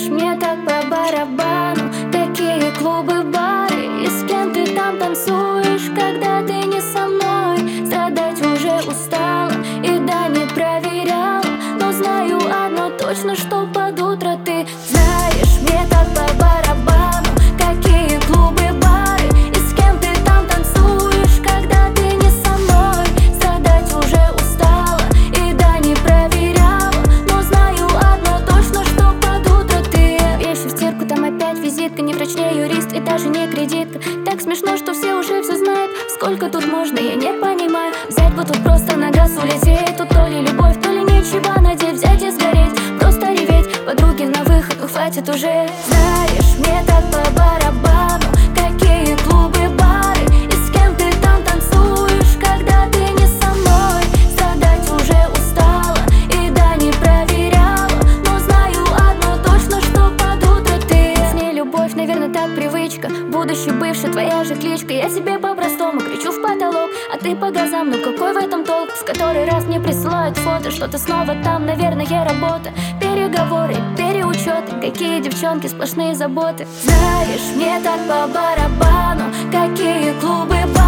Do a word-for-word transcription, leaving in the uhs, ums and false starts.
Знаешь, мне так по барабану такие клубы, бары. И с кем ты там танцуешь, когда ты не со мной? Страдать уже устала, и да, не проверяла, но знаю одно точно, что под утро ты знаешь. Мне так по барабану какие клубы, бары. И с кем ты там танцуешь, когда ты не со мной? Страдать уже устала, и да, не проверяла, но знаю одно точно, что под утро ты. Вещи в стирку, там опять визитка, не врач, не юрист и даже не кредитка. Так смешно, что все уже все знают. Сколько тут можно, я не понимаю. Взять бы тут просто на газ улететь. Тут то ли любовь, то ли ничего, надеть, взять и сгореть. Просто реветь, подруги на выход, ну хватит уже. Знаешь, мне так по барабану какие клубы, бары. И с кем ты там танцуешь, когда ты не со мной? Страдать уже устала, и да, не проверяла, но знаю одно точно, что под утро ты. С ней любовь, наверное, так привычка. Будущий бывший, твоя же кличка. Я себе по-простому кричу в потолок, а ты по газам, ну какой в этом толк? В который раз мне присылают фото, что-то снова там, наверное, работа. Переговоры, переучеты, какие девчонки, сплошные заботы. Знаешь, мне так по барабану какие клубы, бары.